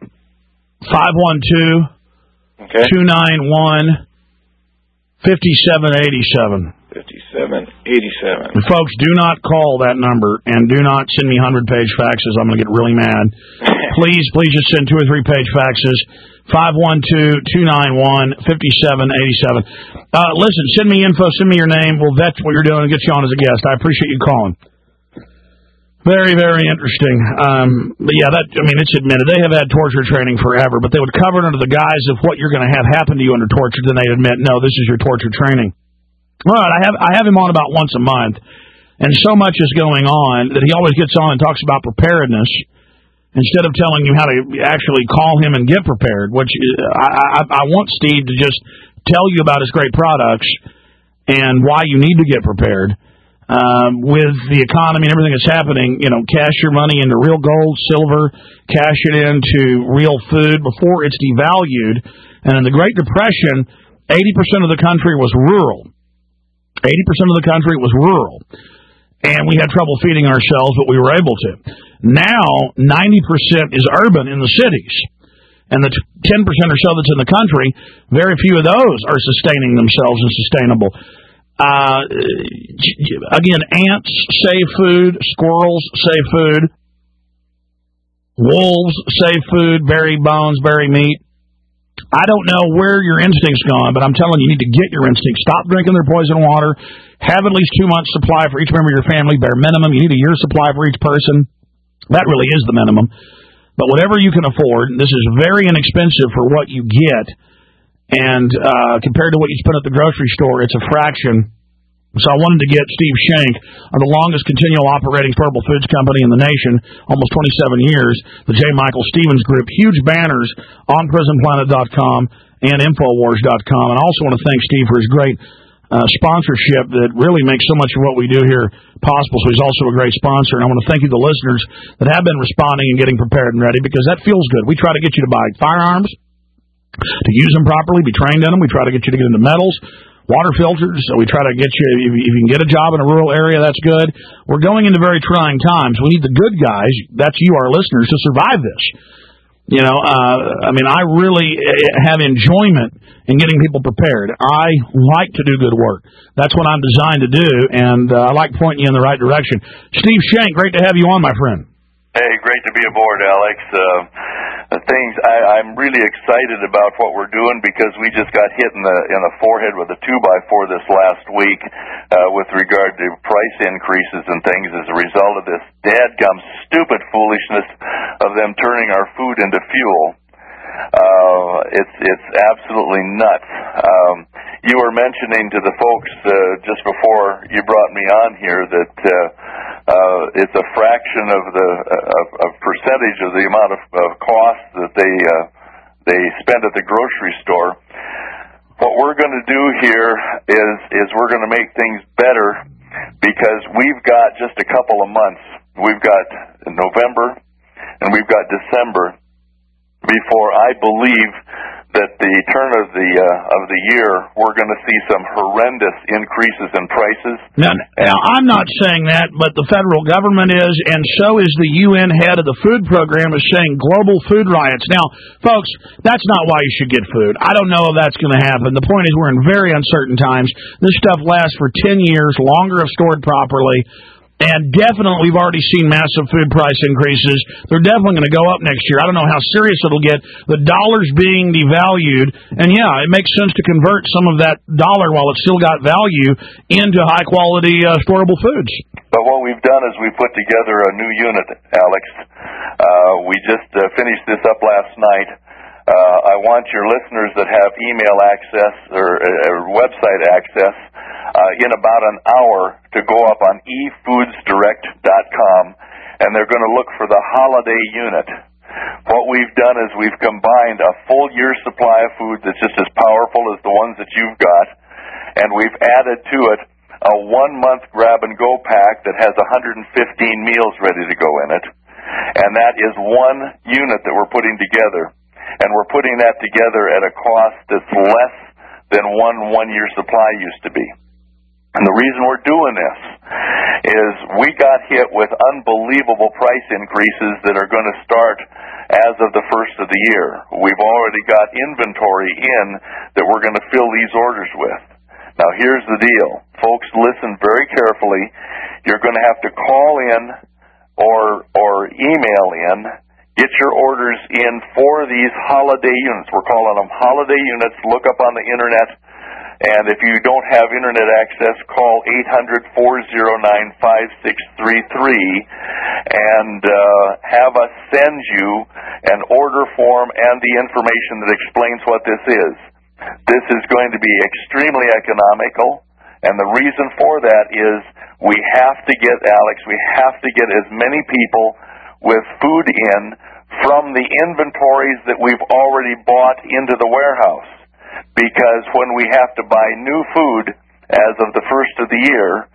Speaker 2: 512-291-5787.
Speaker 15: 5787.
Speaker 2: Folks, do not call that number, and do not send me 100-page faxes. I'm going to get really mad. Please just send 2 or 3-page faxes. 512-291-5787. Listen, send me info, send me your name. We'll vet what you're doing and get you on as a guest. I appreciate you calling. Very, very interesting. But yeah, it's admitted. They have had torture training forever, but they would cover it under the guise of what you're going to have happen to you under torture. Then they admit, no, this is your torture training. All right, I have him on about once a month, and so much is going on that he always gets on and talks about preparedness instead of telling you how to actually call him and get prepared, which I want Steve to just tell you about his great products and why you need to get prepared. With the economy and everything that's happening, cash your money into real gold, silver, cash it into real food before it's devalued. And in the Great Depression, 80% of the country was rural. 80% of the country was rural. And we had trouble feeding ourselves, but we were able to. Now, 90% is urban in the cities. And the 10% or so that's in the country, very few of those are sustaining themselves and sustainable. Again, ants save food, squirrels save food, wolves save food, bury bones, bury meat. I don't know where your instinct's gone, but I'm telling you, you need to get your instinct. Stop drinking their poison water. Have at least 2 months' supply for each member of your family, bare minimum. You need a year's supply for each person. That really is the minimum. But whatever you can afford, this is very inexpensive for what you get. And compared to what you spend at the grocery store, it's a fraction. So I wanted to get Steve Shank, the longest continual operating portable foods company in the nation, almost 27 years, the J. Michael Stevens Group. Huge banners on PrisonPlanet.com and Infowars.com. And I also want to thank Steve for his great sponsorship that really makes so much of what we do here possible. So he's also a great sponsor. And I want to thank you, the listeners, that have been responding and getting prepared and ready, because that feels good. We try to get you to buy firearms, to use them properly, be trained in them. We try to get you to get into metals, water filters. So we try to get you, if you can get a job in a rural area, that's good. We're going into very trying times. We need the good guys, that's you, our listeners, to survive this. I really have enjoyment in getting people prepared. I like to do good work. That's what I'm designed to do, and I like pointing you in the right direction. Steve Shank, great to have you on, my friend.
Speaker 20: Hey, great to be aboard, Alex. I'm really excited about what we're doing, because we just got hit in the forehead with a 2x4 this last week with regard to price increases and things as a result of this dadgum stupid foolishness of them turning our food into fuel. It's absolutely nuts. You were mentioning to the folks just before you brought me on here that it's a fraction of the percentage of the amount of cost that they spend at the grocery store. What we're going to do here is we're going to make things better, because we've got just a couple of months. We've got November and we've got December before I believe that the turn of the year we're going to see some horrendous increases in prices.
Speaker 2: Now, I'm not saying that, but the federal government is, and so is the UN head of the food program, is saying global food riots. Now, folks, that's not why you should get food. I don't know if that's going to happen. The point is, we're in very uncertain times. This stuff lasts for 10 years, longer if stored properly. And definitely, we've already seen massive food price increases. They're definitely going to go up next year. I don't know how serious it'll get. The dollar's being devalued. And, yeah, it makes sense to convert some of that dollar, while it's still got value, into high-quality storable foods.
Speaker 20: But what we've done is we put together a new unit, Alex. We just finished this up last night. I want your listeners that have email access or website access in about an hour to go up on efoodsdirect.com, and they're going to look for the holiday unit. What we've done is we've combined a full year's supply of food that's just as powerful as the ones that you've got, and we've added to it a 1-month grab-and-go pack that has 115 meals ready to go in it. And that is one unit that we're putting together. And we're putting that together at a cost that's less than one-year supply used to be. And the reason we're doing this is we got hit with unbelievable price increases that are going to start as of the first of the year. We've already got inventory in that we're going to fill these orders with. Now, here's the deal. Folks, listen very carefully. You're going to have to call in or email in, get your orders in for these holiday units. We're calling them holiday units. Look up on the Internet. And if you don't have Internet access, call 800-409-5633 and have us send you an order form and the information that explains what this is. This is going to be extremely economical, and the reason for that is we have to get, Alex, we have to get as many people with food in from the inventories that we've already bought into the warehouse. Because when we have to buy new food as of the first of the year,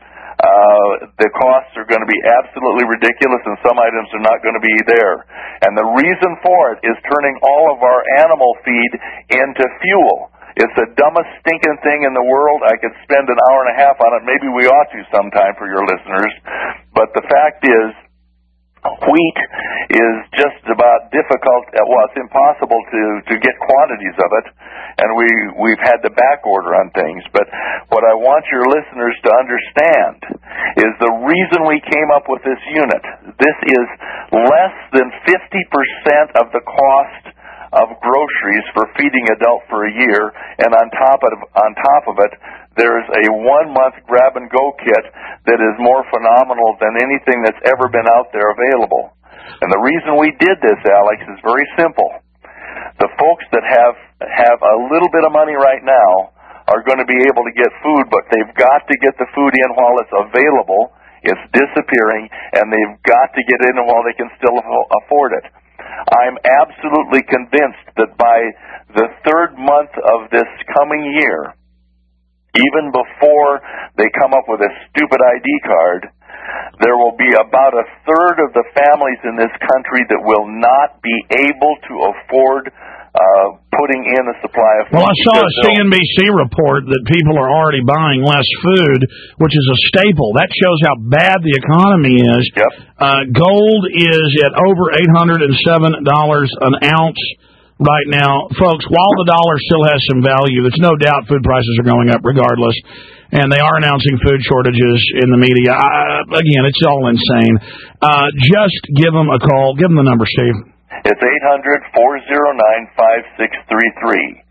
Speaker 20: the costs are going to be absolutely ridiculous, and some items are not going to be there. And the reason for it is turning all of our animal feed into fuel. It's the dumbest stinking thing in the world. I could spend an hour and a half on it. Maybe we ought to sometime for your listeners. But the fact is, wheat is just about difficult. Well, it's impossible to get quantities of it, and we've had to back order on things. But what I want your listeners to understand is the reason we came up with this unit. This is less than 50% of the cost of groceries for feeding adult for a year, and on top of it, there's a 1-month grab-and-go kit that is more phenomenal than anything that's ever been out there available. And the reason we did this, Alex, is very simple. The folks that have a little bit of money right now are going to be able to get food, but they've got to get the food in while it's available. It's disappearing, and they've got to get it in while they can still afford it. I'm absolutely convinced that by the 3rd month of this coming year, even before they come up with a stupid ID card, there will be about a third of the families in this country that will not be able to afford putting in a supply of food.
Speaker 2: Well, I saw a CNBC report that people are already buying less food, which is a staple. That shows how bad the economy is.
Speaker 20: Yep.
Speaker 2: Gold is at over $807 an ounce right now. Folks, while the dollar still has some value, there's no doubt food prices are going up regardless. And they are announcing food shortages in the media. Again, it's all insane. Just give them a call. Give them the number, Steve.
Speaker 20: It's 800-409-5633.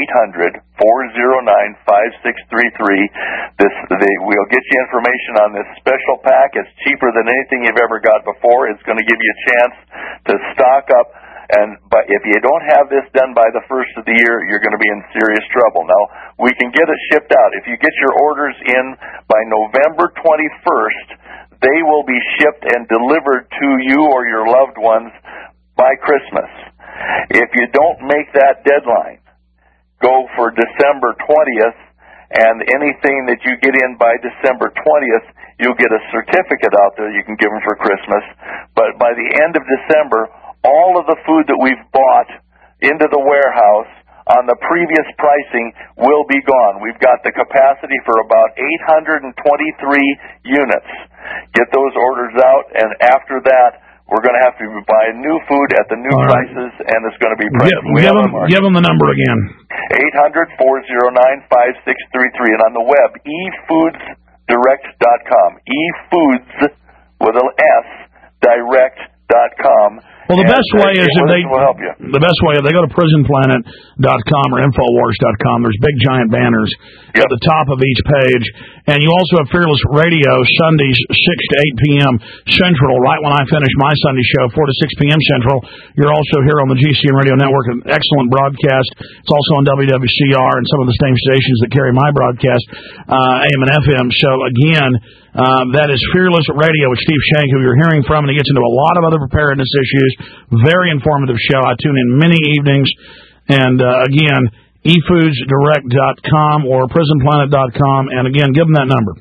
Speaker 20: 800-409-5633. We'll get you information on this special pack. It's cheaper than anything you've ever got before. It's going to give you a chance to stock up. But if you don't have this done by the first of the year, you're going to be in serious trouble. Now, we can get it shipped out. If you get your orders in by November 21st, they will be shipped and delivered to you or your loved ones by Christmas. If you don't make that deadline, go for December 20th, and anything that you get in by December 20th, you'll get a certificate out there you can give them for Christmas. But by the end of December, all of the food that we've bought into the warehouse on the previous pricing will be gone. We've got the capacity for about 823 units. Get those orders out, and after that, we're going to have to buy new food at the new prices, and it's going to be priced.
Speaker 2: Give them the number again.
Speaker 20: 800-409-5633, and on the web, efoodsdirect.com. Efoods with an S, direct.com.
Speaker 2: Well, the best way is if they go to prisonplanet.com or infowars.com. There's big giant banners at the top of each page, and you also have Fearless Radio Sundays 6 to 8 p.m. Central. Right when I finish my Sunday show, 4 to 6 p.m. Central. You're also here on the GCN Radio Network, an excellent broadcast. It's also on WWCR and some of the same stations that carry my broadcast, AM and FM. So again, that is Fearless Radio with Steve Shank, who you're hearing from, and he gets into a lot of other preparedness issues. Very informative show. I tune in many evenings. And again, efoodsdirect.com or prisonplanet.com. And again, give them that number.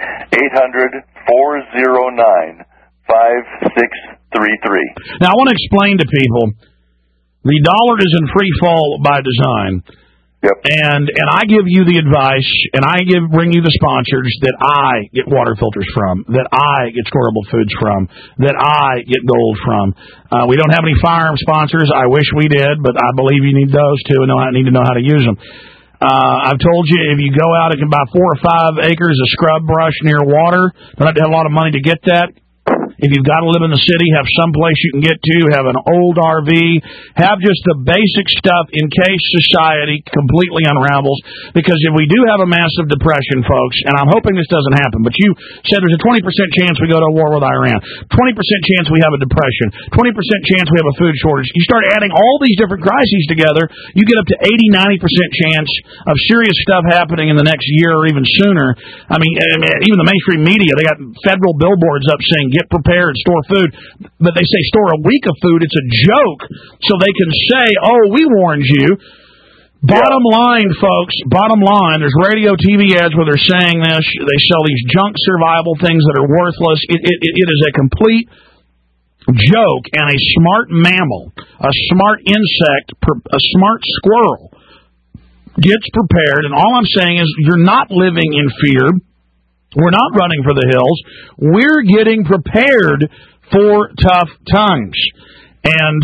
Speaker 20: 800-409-5633.
Speaker 2: Now, I want to explain to people, the dollar is in free fall by design.
Speaker 20: Yep.
Speaker 2: And I give you the advice, and I bring you the sponsors that I get water filters from, that I get storable foods from, that I get gold from. We don't have any firearm sponsors. I wish we did, but I believe you need those too, and need to know how to use them. I've told you, if you go out and can buy 4 or 5 acres of scrub brush near water, don't have to have a lot of money to get that. If you've got to live in the city, have some place you can get to, have an old RV, have just the basic stuff in case society completely unravels. Because if we do have a massive depression, folks, and I'm hoping this doesn't happen, but you said there's a 20% chance we go to a war with Iran, 20% chance we have a depression, 20% chance we have a food shortage. You start adding all these different crises together, you get up to 80-90% chance of serious stuff happening in the next year or even sooner. I mean, even the mainstream media, they got federal billboards up saying, get prepared, store food, but they say store a week of food. It's a joke, so they can say, oh, we warned you. Bottom line, folks, bottom line, there's radio, TV ads where they're saying this. They sell these junk survival things that are worthless. It is a complete joke, and a smart mammal, a smart insect, a smart squirrel gets prepared, and all I'm saying is you're not living in fear. We're not running for the hills. We're getting prepared for tough times. And,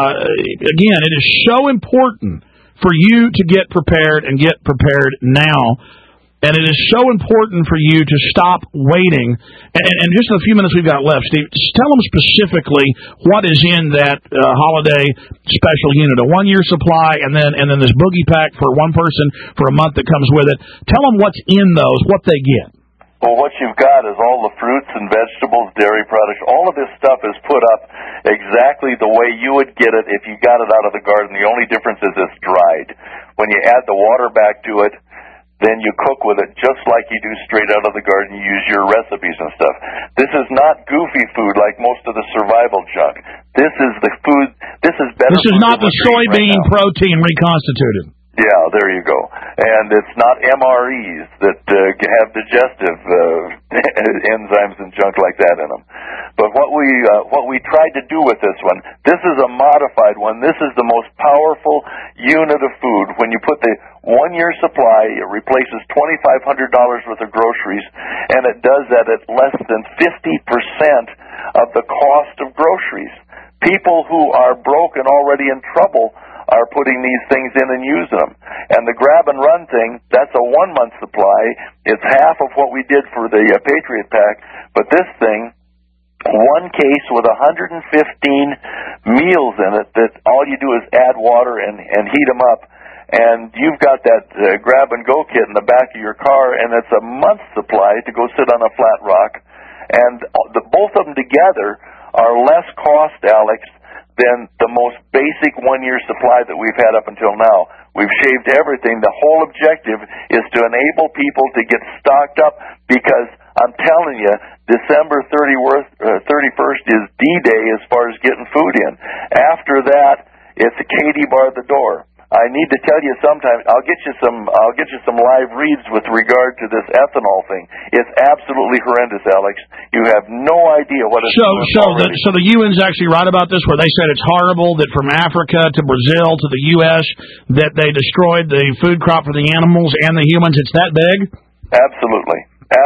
Speaker 2: again, it is so important for you to get prepared and get prepared now. And it is so important for you to stop waiting. And just in the few minutes we've got left, Steve, tell them specifically what is in that holiday special unit, a 1-year supply, and then this boogie pack for one person for a month that comes with it. Tell them what's in those, what they get.
Speaker 20: Well, what you've got is all the fruits and vegetables, dairy products. All of this stuff is put up exactly the way you would get it if you got it out of the garden. The only difference is it's dried. When you add the water back to it, then you cook with it just like you do straight out of the garden. You use your recipes and stuff. This is not goofy food like most of the survival junk. This is the food. This is better.
Speaker 2: This is not the soybean protein reconstituted.
Speaker 20: Yeah, there you go. And it's not MREs that have digestive enzymes and junk like that in them. But what we tried to do with this one, this is a modified one. This is the most powerful unit of food. When you put the 1-year supply, it replaces $2,500 worth of groceries, and it does that at less than 50% of the cost of groceries. People who are broke and already in trouble are putting these things in and using them. And the grab and run thing, that's a 1-month supply. It's half of what we did for the Patriot Pack. But this thing, 1 case with 115 meals in it, that all you do is add water and heat them up. And you've got that grab and go kit in the back of your car, and it's a month's supply to go sit on a flat rock. And both of them together are less cost, Alex, than the most basic 1-year supply that we've had up until now. We've shaved everything. The whole objective is to enable people to get stocked up, because I'm telling you, December 31st is D-Day as far as getting food in. After that, it's a Katie bar the door. I need to tell you sometime. I'll get you some live reads with regard to this ethanol thing. It's absolutely horrendous, Alex. You have no idea what it's doing.
Speaker 2: So the UN's actually right about this, where they said it's horrible that from Africa to Brazil to the U.S. that they destroyed the food crop for the animals and the humans. It's that big?
Speaker 20: Absolutely.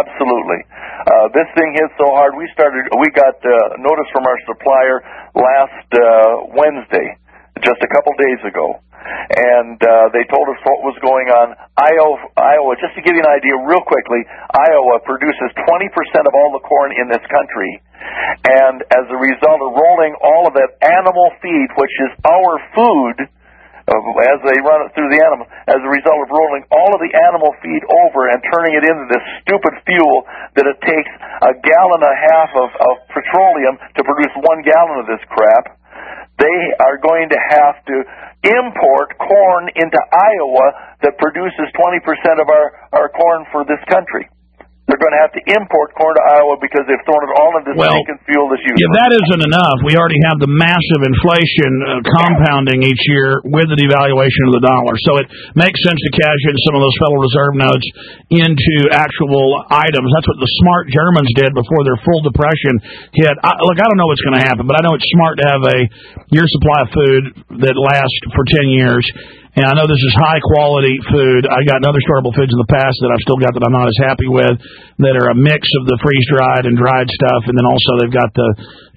Speaker 20: This thing hit so hard. We got notice from our supplier last Wednesday, just a couple days ago. And they told us what was going on. Iowa, just to give you an idea real quickly, Iowa produces 20% of all the corn in this country. And as a result of rolling all of that animal feed, which is our food, as they run it through the animals, as a result of rolling all of the animal feed over and turning it into this stupid fuel that it takes 1.5 gallons of petroleum to produce 1 gallon of this crap, they are going to have to import corn into Iowa that produces 20% of our corn for this country. They're going to have to import corn to Iowa because they've thrown it all into stinking fuel this year.
Speaker 2: If that isn't enough, we already have the massive inflation compounding each year with the devaluation of the dollar. So it makes sense to cash in some of those Federal Reserve notes into actual items. That's what the smart Germans did before their full depression hit. I don't know what's going to happen, but I know it's smart to have a year's supply of food that lasts for 10 years. And I know this is high-quality food. I got other storable foods in the past that I've still got that I'm not as happy with that are a mix of the freeze-dried and dried stuff, and then also they've got the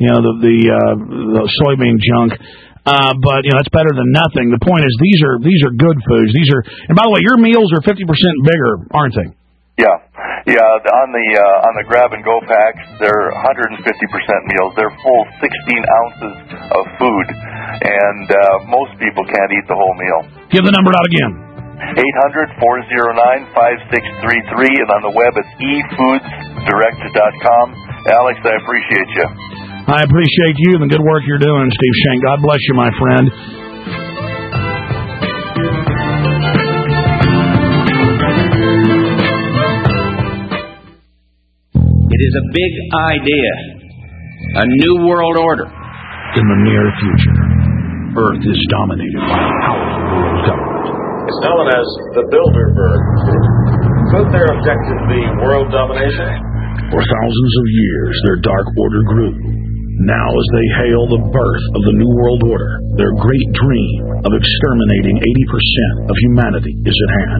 Speaker 2: soybean junk. But that's better than nothing. The point is these are good foods. And by the way, your meals are 50% bigger, aren't they?
Speaker 20: Yeah. On the grab and go packs, they're 150% meals. They're full 16 ounces of food, and most people can't eat the whole meal.
Speaker 2: Give the number out again.
Speaker 20: 800-409-5633, and on the web it's efoodsdirect.com. Alex, I appreciate you.
Speaker 2: I appreciate you and the good work you're doing, Steve Shank. God bless you, my friend.
Speaker 21: It is a big idea, a new world order.
Speaker 13: In the near future, Earth is dominated by a powerful world government.
Speaker 3: It's known as the Bilderberg Group. Could their objective be world domination?
Speaker 13: For thousands of years, their dark order grew. Now, as they hail the birth of the New World Order, their great dream of exterminating 80% of humanity is at hand.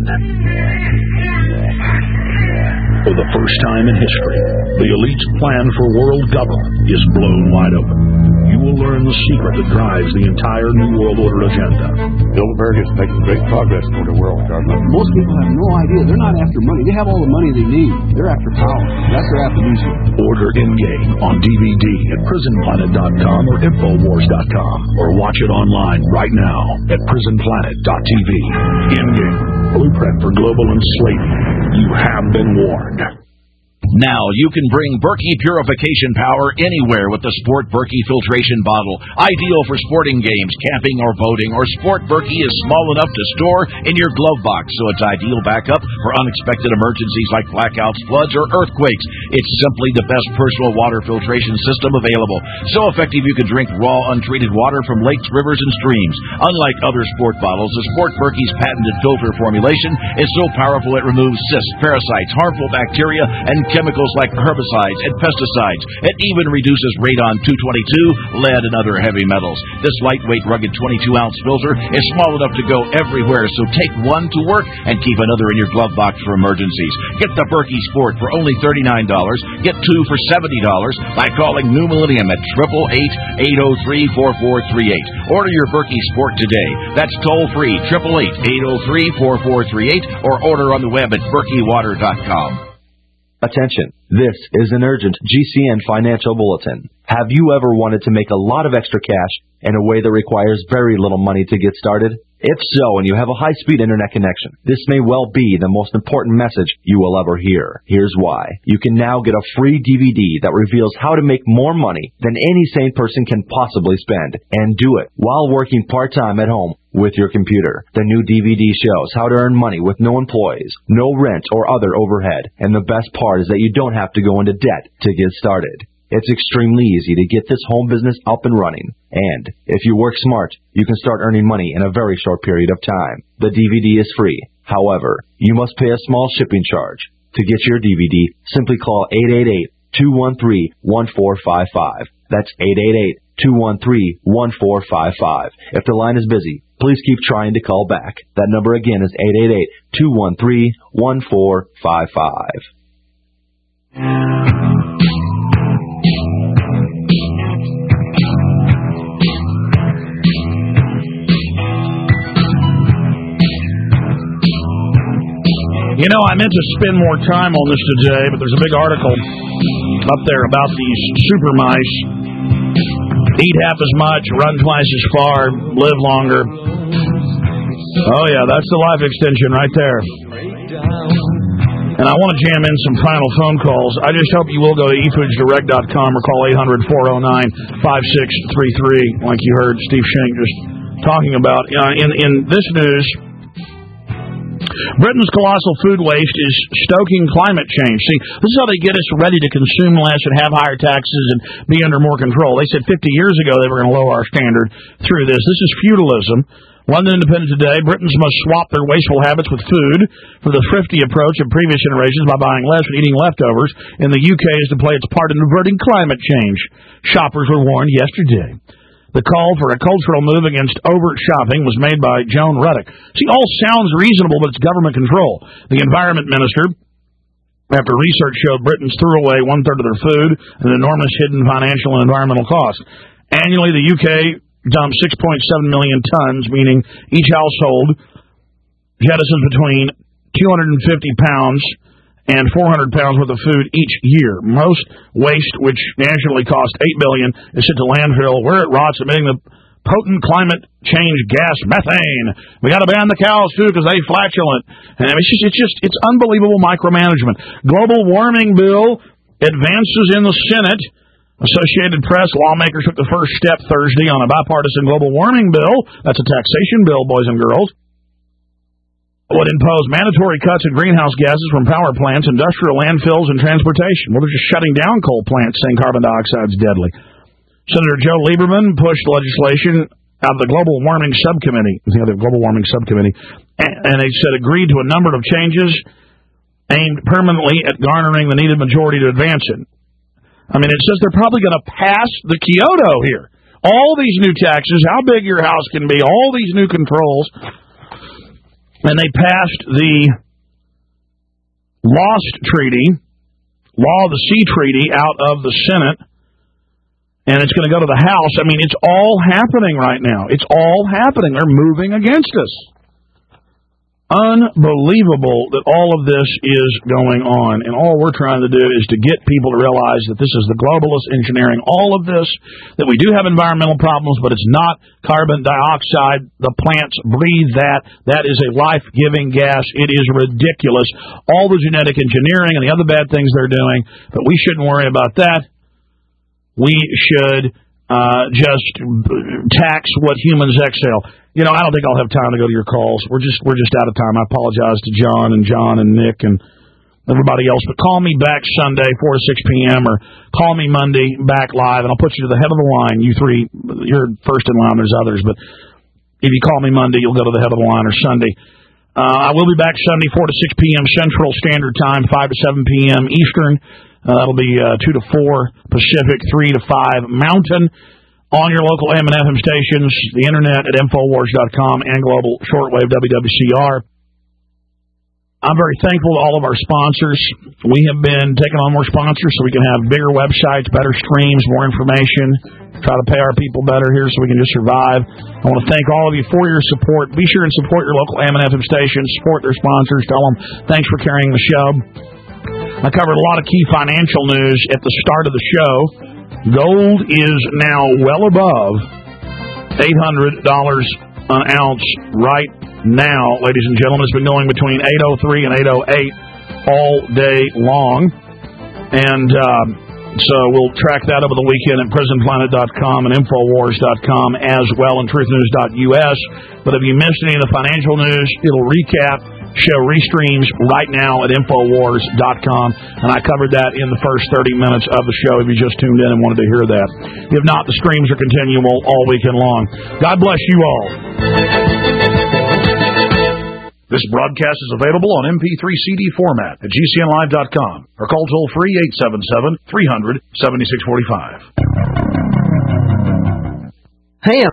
Speaker 13: For the first time in history, the elite's plan for world government is blown wide open. You will learn the secret that drives the entire New World Order agenda.
Speaker 4: Bilderberg is making great progress toward a world government.
Speaker 5: Most people have no idea. They're not after money. They have all the money they need. They're after power. That's their affidavit.
Speaker 13: Order In-Game on DVD at prisonplanet.com or Infowars.com, or watch it online right now at prisonplanet.tv. In-Game, blueprint for global enslavement. You have been warned.
Speaker 10: Now you can bring Berkey purification power anywhere with the Sport Berkey filtration bottle. Ideal for sporting games, camping, or boating. Or Sport Berkey is small enough to store in your glove box, so it's ideal backup for unexpected emergencies like blackouts, floods, or earthquakes. It's simply the best personal water filtration system available. So effective you can drink raw, untreated water from lakes, rivers, and streams. Unlike other sport bottles, the Sport Berkey's patented filter formulation is so powerful it removes cysts, parasites, harmful bacteria, and chemicals like herbicides and pesticides. It even reduces radon-222, lead, and other heavy metals. This lightweight, rugged 22-ounce filter is small enough to go everywhere, so take one to work and keep another in your glove box for emergencies. Get the Berkey Sport for only $39. Get two for $70 by calling New Millennium at 888-803-4438. Order your Berkey Sport today. That's toll-free, 888-803-4438, or order on the web at berkeywater.com.
Speaker 22: Attention, this is an urgent GCN financial bulletin. Have you ever wanted to make a lot of extra cash in a way that requires very little money to get started? If so, and you have a high-speed internet connection, this may well be the most important message you will ever hear. Here's why. You can now get a free DVD that reveals how to make more money than any sane person can possibly spend, and do it while working part-time at home with your computer. The new DVD shows how to earn money with no employees, no rent or other overhead, and the best part is that you don't have to go into debt to get started. It's extremely easy to get this home business up and running. And if you work smart, you can start earning money in a very short period of time. The DVD is free. However, you must pay a small shipping charge. To get your DVD, simply call 888-213-1455. That's 888-213-1455. If the line is busy, please keep trying to call back. That number again is 888-213-1455.
Speaker 2: You know, I meant to spend more time on this today, but there's a big article up there about these super mice. Eat half as much, run twice as far, live longer. Oh, yeah, that's the life extension right there. And I want to jam in some final phone calls. I just hope you will go to efoodsdirect.com or call 800-409-5633, like you heard Steve Shank just talking about. In this news, Britain's colossal food waste is stoking climate change. See, this is how they get us ready to consume less and have higher taxes and be under more control. They said 50 years ago they were going to lower our standard through this. This is feudalism. London Independent today, Britons must swap their wasteful habits with food for the thrifty approach of previous generations by buying less and eating leftovers. In the UK is to play its part in averting climate change. Shoppers were warned yesterday. The call for a cultural move against overt shopping was made by Joan Ruddock. See, all sounds reasonable, but it's government control. The Environment Minister, after research showed Britons threw away one-third of their food and enormous hidden financial and environmental costs. Annually, the UK dumps 6.7 million tons, meaning each household jettisons between 250 pounds and 400 pounds worth of food each year. Most waste, which nationally costs $8 billion, is sent to landfill where it rots, emitting the potent climate change gas methane. We got to ban the cows too because they flatulent. And it's unbelievable micromanagement. Global warming bill advances in the Senate. Associated Press lawmakers took the first step Thursday on a bipartisan global warming bill. That's a taxation bill, boys and girls. Would impose mandatory cuts in greenhouse gases from power plants, industrial landfills, and transportation. Well, they're just shutting down coal plants, saying carbon dioxide is deadly. Senator Joe Lieberman pushed legislation out of the Global Warming Subcommittee, and they said agreed to a number of changes aimed permanently at garnering the needed majority to advance it. I mean, it says they're probably going to pass the Kyoto here. All these new taxes, how big your house can be, all these new controls. And they passed the Law of the Sea Treaty out of the Senate. And it's going to go to the House. I mean, it's all happening right now. It's all happening. They're moving against us. Unbelievable that all of this is going on, and all we're trying to do is to get people to realize that this is the globalist engineering all of this, that we do have environmental problems, but it's not carbon dioxide. The plants breathe that. That is a life-giving gas. It is ridiculous. All the genetic engineering and the other bad things they're doing, but we shouldn't worry about that. We should just tax what humans exhale. You know, I don't think I'll have time to go to your calls. We're just out of time. I apologize to John and Nick and everybody else. But call me back Sunday, 4 to 6 p.m., or call me Monday back live, and I'll put you to the head of the line. You three, you're first in line. There's others, but if you call me Monday, you'll go to the head of the line, or Sunday. I will be back Sunday, 4 to 6 p.m. Central Standard Time, 5 to 7 p.m. Eastern. That'll be 2 to 4 Pacific, 3 to 5 Mountain. On your local AM and FM stations, the internet at Infowars.com, and global shortwave WWCR. I'm very thankful to all of our sponsors. We have been taking on more sponsors so we can have bigger websites, better streams, more information, try to pay our people better here so we can just survive. I want to thank all of you for your support. Be sure and support your local AM and FM stations, support their sponsors, tell them thanks for carrying the show. I covered a lot of key financial news at the start of the show. Gold is now well above $800 an ounce right now, ladies and gentlemen. It's been going between 803 and 808 all day long. And so we'll track that over the weekend at PrisonPlanet.com and Infowars.com as well, and TruthNews.us. But if you missed any of the financial news, it'll recap. Show restreams right now at Infowars.com, and I covered that in the first 30 minutes of the show if you just tuned in and wanted to hear that. If not, the streams are continual all weekend long. God bless you all. This broadcast is available on MP3 CD format at GCNlive.com or call toll-free 877-300-7645.
Speaker 6: Hey,